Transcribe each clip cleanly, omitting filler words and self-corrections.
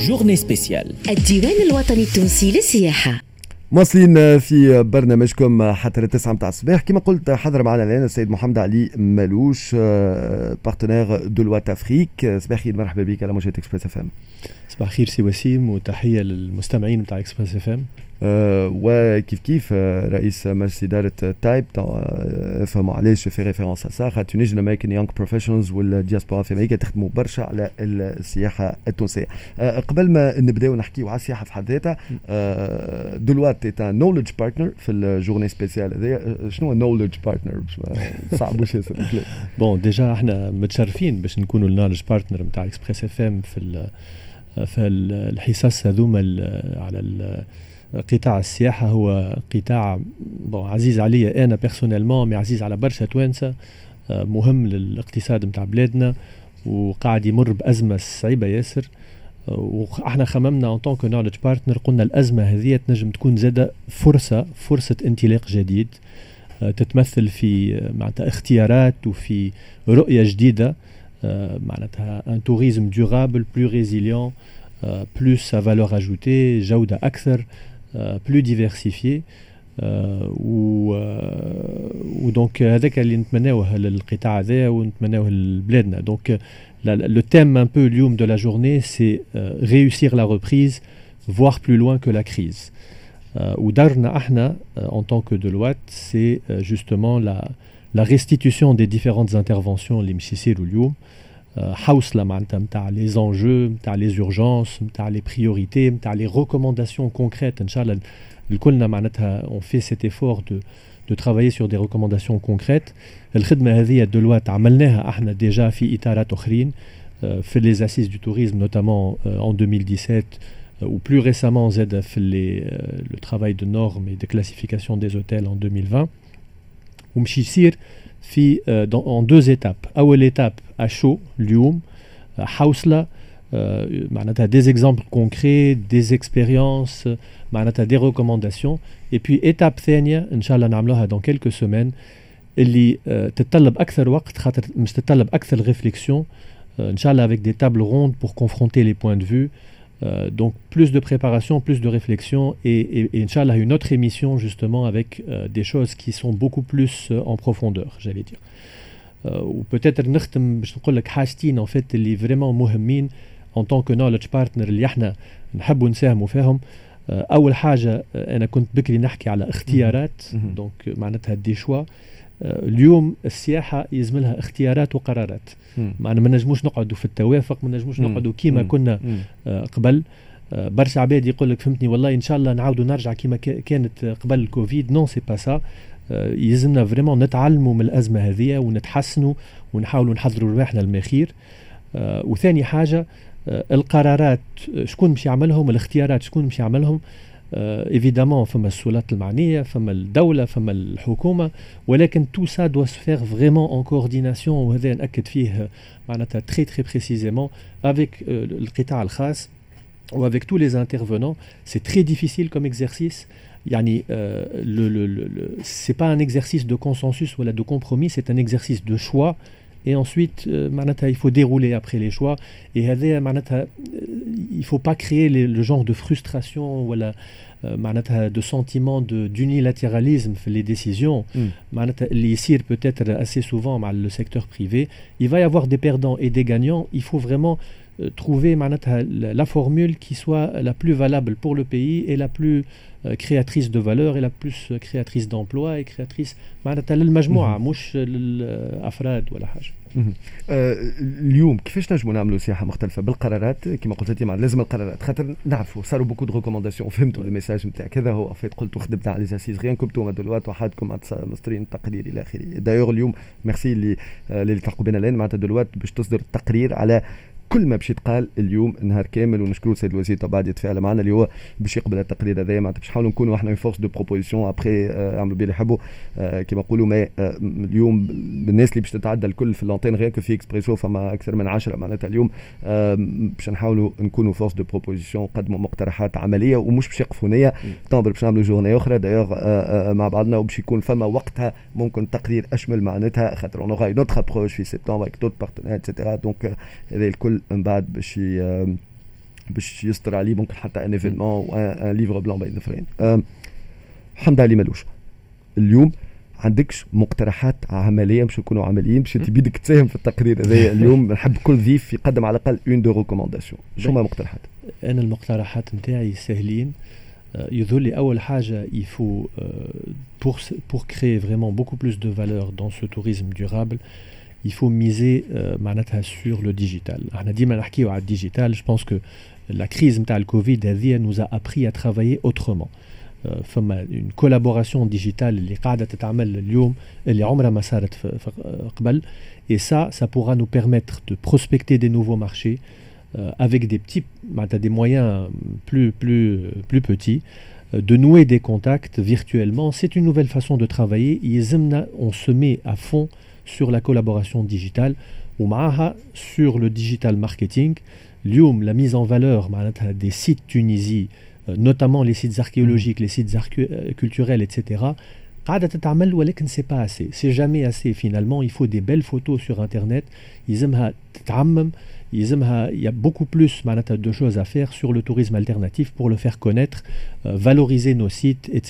جورني سبيسيال. الديوان الوطني التونسي للسياحة. مواصلين في برنامجكم حتى التسعة متاع الصباح. كما قلت حضر معنا الآن السيد محمد علي مالوش بارتنير دولوات أفريك. صباح خير، مرحبا بك على موجة إكسبريس اف ام. صباح خير سي وسيم، وتحية للمستمعين متاع إكسبريس اف ام. وكيف رئيس مجلس إدارة تايب فهموا علاش في ريفيرونس على خاطر تونيجن امريكان يونغ بروفيشنالز والدياسبورا في امريكا تخدموا برشا على السياحه التونسيه. قبل ما نبداو نحكيو على السياحه في حد ذاتها، دلوقتي تاع نوليدج بارتنر في الجورني سبيسيال هذايا. شنو هو نوليدج بارتنر؟ صعب واش ياسر الكلام. بون ديجا احنا متشرفين باش نكونوا النوليدج بارتنر نتاع اكسبريس اف ام في الحصص هذوما على قطاع السياحة. هو قطاع عزيز عليا أنا بيرسونيلمون، عزيز على برشا توانسة، مهم للاقتصاد متاع بلادنا وقاعد يمر بأزمة صعيبة ياسر. وإحنا خممنا ان طونك نوليدج بارتنر، قلنا الأزمة هذه تنجم تكون زادة فرصة انطلاق جديد تتمثل في معناتها اختيارات وفي رؤية جديدة، معناتها un tourisme durable, plus résilient, plus à valeur ajoutée, جودة أكثر، plus diversifié. ودونك هذاك اللي نتمناوه للقطاع هذا ونتمناوه لبلادنا. دونك le thème un peu اليوم de la journée c'est réussir la reprise, voir plus loin que la crise. ودارنا احنا en tant que Deloitte c'est justement la restitution des différentes interventions اللي مش يصيروا اليوم، حوصلة معناتها متاع les enjeux, متاع les urgences, متاع les priorités, متاع les recommandations concrètes. إن شاء الله الكلنا معناتها on fait cet effort de travailler sur des recommandations concrètes. الخدمة هذه دلوقتي عملناها احنا ديجا في إطارات أخرين، في les assises du tourisme notamment en 2017 ou plus récemment زاد في le travail de normes et de classification des hôtels en 2020. ومشي يصير في en deux étapes. أول étape à chaud اليوم حوصلة معناتها des exemples concrets, des expériences, معناتها des recommandations. et puis étape ثانية إن شاء الله نعملوها dans quelques semaines اللي تتطلب أكثر وقت، خاطر مش تتطلب أكثر réflexion إن شاء الله avec des tables rondes pour confronter les points de vue. Donc plus de préparation, plus de réflexion et Inch'Allah une autre émission justement avec des choses qui sont beaucoup plus en profondeur, j'allais dire. Ou peut-être نختم باش نقول لك حاجتين en fait اللي vraiment مهمين en tant que knowledge partner اللي احنا نحبوا نساهموا فيهم. أول حاجة أنا كنت بكري نحكي على اختيارات، دونك معناتها دي شوا. اليوم السياحة يزم لها اختيارات وقرارات، معنا ما نجموش نقعدوا في التوافق، ما نجموش نقعدوا كيما كنا قبل. برشا عباد يقول لك فهمتني والله إن شاء الله نعاودوا نرجع كيما كانت قبل الكوفيد. نو سي با سا. يلزمنا فريمون نتعلموا من الأزمة هذه ونتحسنوا ونحاولوا نحضروا رواحنا المخير. وثاني حاجة القرارات شكون مش يعملهم، الاختيارات شكون مش يعملهم. évidemment فما السلطات المعنية، فما الدولة، فما الحكومة، ولكن tout ça doit se faire vraiment en coordination. وهذا نأكد فيه معناتها très très précisément avec القطاع الخاص ou avec tous les intervenants. C'est très difficile comme exercice. يعني c'est pas un exercice de consensus ou de compromis, c'est un exercice de choix. Et ensuite معناتها il faut dérouler après les choix. Et هذا معناتها il faut pas créer le genre de frustration ولا معناتها de sentiment d'unilatéralisme في les décisions. معناتها اللي يصير peut-être assez souvent مع le secteur privé. Il va y avoir des perdants et des gagnants. Il faut vraiment trouver معناتها la formule qui soit la plus valable pour le pays et la plus créatrice de valeur et la plus créatrice d'emploi et créatrice معناتها للمجموعة مش للأفراد ولا حاجة. اليوم كيفاش نجموا نعملوا سياحة مختلفة بالقرارات كما قلت انت؟ لازم القرارات خاطر نعرفوا صاروا بوكو دو ريكومونداسيون. فهمتوا الميساج نتاع كذا هو فايت قلتوا خدمت على ليزاسيز غير كنتوا دلوقتي وحدكم مصدرين التقرير الى اخره. دايوغ اليوم ميرسي اللي تلقوا بنا الان معناتها دلوقتي باش تصدر التقرير على كل ما باش يتقال اليوم نهار كامل. ونشكروا السيد الوزير طبعا يتفاعل معنا اللي هو باش يقبل التقرير هذا. معناتها باش نحاولوا نكونوا احنا فورس دو بروبوزيسيون ابري عملوا بيه اللي يحبوا كما نقولوا. ما اليوم بالناس اللي باش تتعدى الكل في اللونتين غير في اكسبريسو فما اكثر من 10. معناتها اليوم باش نحاولوا نكونوا فورس دو بروبوزيسيون، نقدموا مقترحات عمليه ومش باش يقفوا نيه. طبعا باش نعملوا جورني اخرى دايوغ مع بعضنا وباش يكون فما وقتها ممكن تقرير اشمل معناتها خاطر اون اورا نوتر ابروش في سبتمبر avec d'autres partenaires etc. دونك هذا الكل من بعد باش باش يسطر عليه ممكن حتى ان ايفينمون وان ليفر بلان بين الاخرين. حمد علي ملوش اليوم عندكش مقترحات عمليه باش نكونوا عمليين باش انت بيدك تساهم في التقرير هذا اليوم؟ نحب كل ضيف يقدم على الاقل اون دو ريكومونداسيون. شو هما المقترحات؟ انا المقترحات نتاعي سهلين. يظهر لي اول حاجه il faut pour créer vraiment beaucoup plus de valeur dans ce tourisme durable il faut miser معناتها sur le digital. احنا ديما نحكيو على الديجيتال. je pense que la crise نتاع الكوفيد هذه nous a appris à travailler autrement. فما une collaboration digitale اللي قاعده تتعمل اليوم اللي عمرها ما صارت قبل, et ça pourra nous permettre de prospecter des nouveaux marchés avec des petits, des moyens plus petits, de nouer des contacts virtuellement. C'est une nouvelle façon de travailler. On se met à fond sur la collaboration digitale ou sur le digital marketing. La mise en valeur des sites Tunisie, notamment les sites archéologiques, les sites culturels, etc. C'est pas assez. C'est jamais assez finalement. Il faut des belles photos sur Internet. Il y a beaucoup plus de choses à faire sur le tourisme alternatif pour le faire connaître, valoriser nos sites, etc.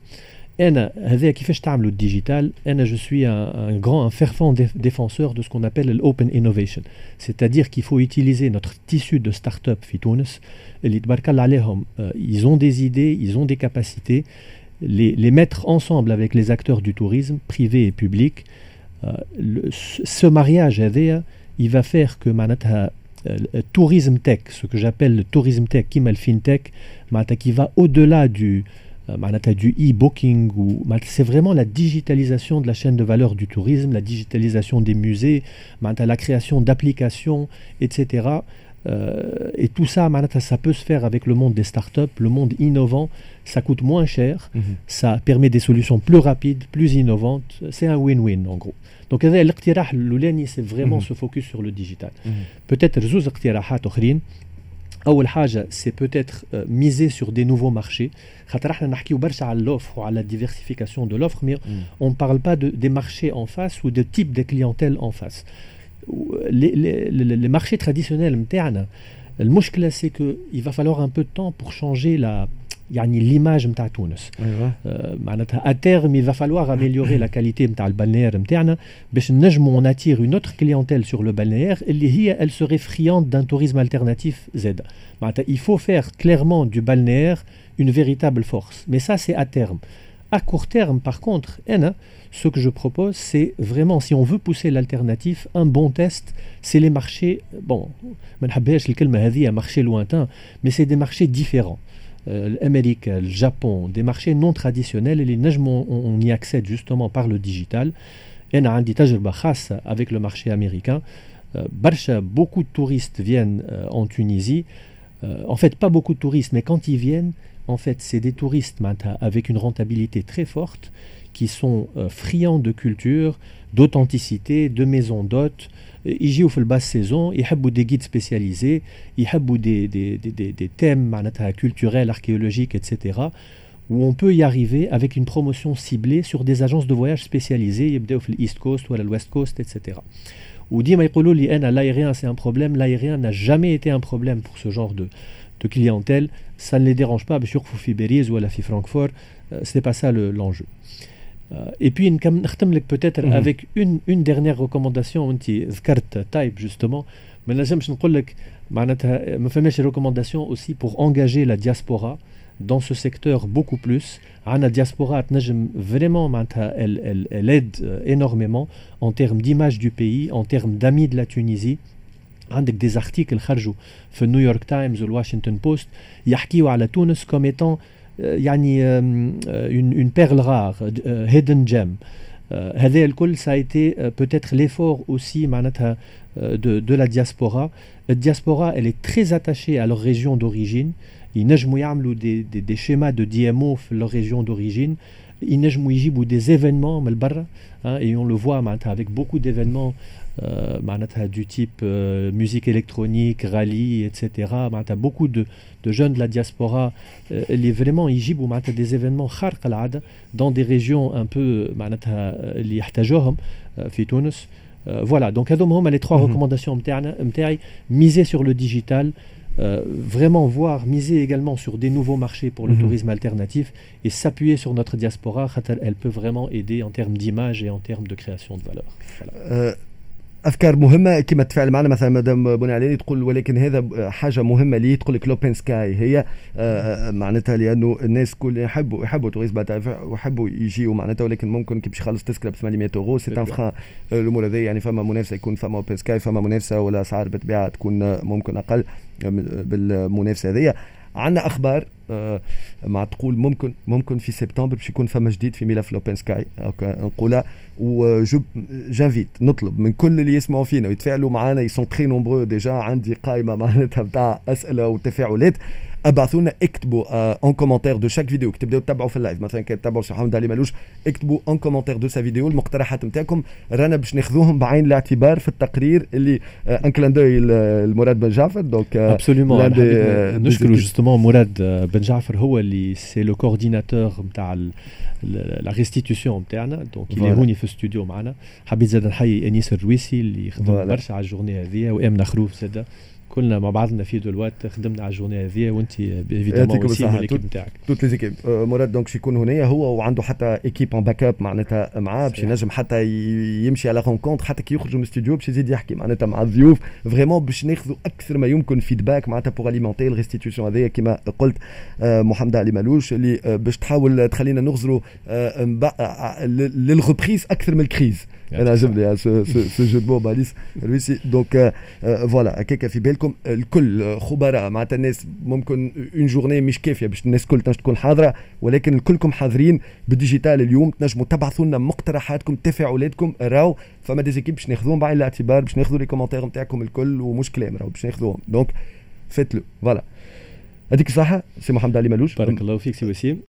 Je suis un fervent défenseur de ce qu'on appelle l'open innovation. C'est-à-dire qu'il faut utiliser notre tissu de start-up في تونس اللي تبارك الله عليهم, ils ont des idées, ils ont des capacités, les mettre ensemble avec les acteurs du tourisme, privés et publics. Ce mariage il va faire que tourisme tech, ce que j'appelle le tourisme tech, qui est le fintech, qui va au-delà du e-booking, c'est vraiment la digitalisation de la chaîne de valeur du tourisme, la digitalisation des musées, la création d'applications, etc. Et tout ça, ça peut se faire avec le monde des startups, le monde innovant, ça coûte moins cher, ça permet des solutions plus rapides, plus innovantes, c'est un win-win en gros. Donc الاقتراح الأولاني c'est vraiment se focus sur le digital. Peut-être زوز اقتراحات أخرين. أول حاجة c'est peut-être miser sur des nouveaux marchés. خاطر احنا نحكيو برشا على l'offre وعلى la diversification de l'offre, mais on ne parle pas des marchés en face ou de type de clientèle en face. Les marchés traditionnels متاعنا المشكلة c'est que il va falloir un peu de temps pour changer l'image نتاع تونس. معناتها à terme il va falloir améliorer la qualité نتاع البالنير نتاعنا باش نجمو on attire une autre clientèle sur le balnéaire اللي هي elle serait friande d'un tourisme alternatif زاد. معناتها il faut faire clairement du balnéaire une véritable force, mais ça c'est à terme. À court terme par contre ce que je propose c'est vraiment, si on veut pousser l'alternatif, un bon test c'est les marchés, bon ما نحبهاش الكلمة هذه marché lointain, mais c'est des marchés différents. L'Amérique, le Japon, des marchés non traditionnels, et les on y accède justement par le digital. Et on a une tajrba khas avec le marché américain. Beaucoup de touristes viennent en Tunisie. En fait, pas beaucoup de touristes, mais quand ils viennent, en fait, c'est des touristes avec une rentabilité très forte, qui sont friands de culture, d'authenticité, de maisons d'hôtes. Ils jouent la basse saison, ils aiment des guides spécialisés, ils aiment des thèmes culturels, archéologiques, etc. Où on peut y arriver avec une promotion ciblée sur des agences de voyage spécialisées, ils sont l'East Coast ou l'West Coast, etc. Ou dit l'aérien c'est un problème, l'aérien n'a jamais été un problème pour ce genre de clientèle, ça ne les dérange pas, bien sûr, في باريس ou à Francfort, c'est pas ça l'enjeu. Et puis peut-être avec une dernière recommandation. انت ذكرت type justement, ما نجمش نقول لك معناتها ما فماش recommandation aussi pour engager la diaspora dans ce secteur beaucoup plus. عنا diaspora تنجم vraiment معناتها elle aide énormément en termes d'image du pays, en termes d'amis de la Tunisie. عندك des articles خرجوا في New York Times ou Washington Post يحكيوا على تونس comme étant une perle rare, hidden gem. هذا الكل ça a été peut-être l'effort aussi de la diaspora. La diaspora elle est très attachée à leur région d'origine. ينجموا يعملوا des schémas de DMO في leur région d'origine. ينجموا يجيبوا des événements من برا, et on le voit avec beaucoup d'événements du type musique électronique, rallye, etc. Beaucoup de jeunes de la diaspora اللي vraiment يجيبوا des événements خارق العادة dans des régions un peu اللي يحتاجوهم في تونس. Voilà, donc هذوما هما les trois recommandations نتاعي. Miser sur le digital, vraiment voir, miser également sur des nouveaux marchés pour le tourisme alternatif et s'appuyer sur notre diaspora, elle peut vraiment aider en termes d'image et en termes de création de valeur. Voilà. افكار مهمه كما تفاعل معنا مثلا مدام بني علي تقول ولكن هذا حاجه مهمه لي تقول لك لوبن سكاي هي معناتها لانه الناس كل يحبوا توريزم ويحبوا يجيوا معناتها ولكن ممكن كي باش يخلص تذكره ب 800 اورو سي ان فران الامور هذه يعني فما منافسه يكون فما اوبن سكاي فما منافسه ولا اسعار بالطبيعه تكون ممكن اقل بالمنافسه هذه. عندنا اخبار مع تقول ممكن في سبتمبر باش يكون فما جديد في ملف لوبن سكاي نقولها جانفيت نطلب من كل اللي يسمعوا فينا ويتفاعلوا معنا يسون تري نومبرو ديجا عندي قائمه معناتها نتاع اسئله وتفاعلات ابعثوا لنا اكتبوا ان كومونتير دو شاك فيديو تبداو تتابعوا في اللايف مثلا كي تتابعوا محمد علي مالوش اكتبوا ان كومونتير دو سا فيديو المقترحات نتاعكم رانا باش ناخذوهم بعين الاعتبار في التقرير اللي ان كلاندوي المراد بن جعفر دونك ابسوليومون نشكر جوستومون مراد بن جعفر هو اللي سي لو كورديناتور نتاع لا ريستيتيوشن نتاعنا دونك اللي هوني في الاستوديو معنا. حبيت زاد نحيي انيس الرويسي اللي خدم برشا على الجورني هذه وامنا خروف زاد كلنا مع بعضنا في الوقت خدمنا على الجورني هذه وانت ايفيدامون اوسي من ليكيب نتاعك توت لي زيكيب. مراد دونك يكون هنا هو وعنده حتى ايكيب ان باك اب معناتها معاه باش ينجم حتى يمشي على رونكونتر حتى كي يخرجوا من الاستوديو باش يزيد يحكي معناتها مع الضيوف فريمون باش ناخذوا اكثر ما يمكن فيدباك معناتها بور اليمونتي الريستيتيوشن هذه كما قلت محمد علي مالوش اللي باش تحاول تخلينا نغزروا للريبريز اكثر من الكريز. انا عجبني سو جو دو باليس رويسي دونك فوالا هكاك في بالكم الكل خبراء معناتها الناس ممكن اون جورني مش كافيه باش الناس الكل تكون حاضره ولكن الكلكم حاضرين بالديجيتال اليوم تنجموا تبعثوا لنا مقترحاتكم تفاعلاتكم راو فما ديزيكيب باش ناخذوهم بعين الاعتبار باش ناخذوا لي كومونتير نتاعكم الكل ومش كلام راو باش ناخذوهم دونك فيتلو فوالا. هذيك صحه سي محمد علي مالوش بارك الله فيك سي وسيم.